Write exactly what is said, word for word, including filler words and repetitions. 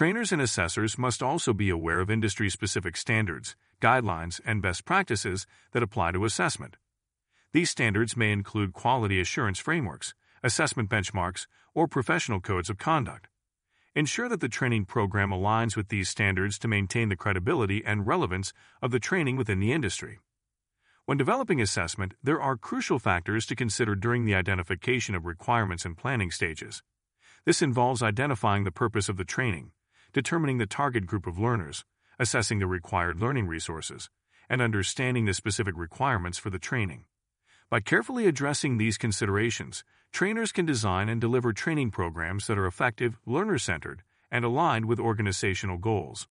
Trainers and assessors must also be aware of industry-specific standards, guidelines, and best practices that apply to assessment. These standards may include quality assurance frameworks, assessment benchmarks, or professional codes of conduct. Ensure that the training program aligns with these standards to maintain the credibility and relevance of the training within the industry. When developing assessment, there are crucial factors to consider during the identification of requirements and planning stages. This involves identifying the purpose of the training, determining the target group of learners, assessing the required learning resources, and understanding the specific requirements for the training. By carefully addressing these considerations, trainers can design and deliver training programs that are effective, learner-centered, and aligned with organizational goals.